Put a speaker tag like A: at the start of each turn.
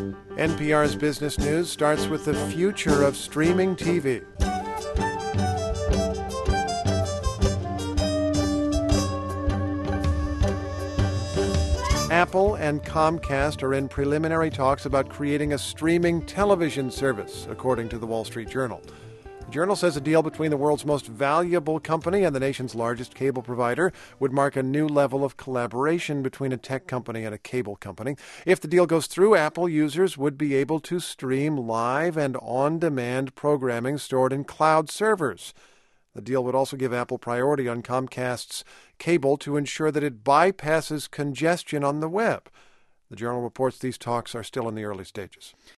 A: NPR's Business News starts with the future of streaming TV. Apple and Comcast are in preliminary talks about creating a streaming television service, according to the Wall Street Journal. The Journal says a deal between the world's most valuable company and the nation's largest cable provider would mark a new level of collaboration between a tech company and a cable company. If the deal goes through, Apple users would be able to stream live and on-demand programming stored in cloud servers. The deal would also give Apple priority on Comcast's cable to ensure that it bypasses congestion on the web. The Journal reports these talks are still in the early stages.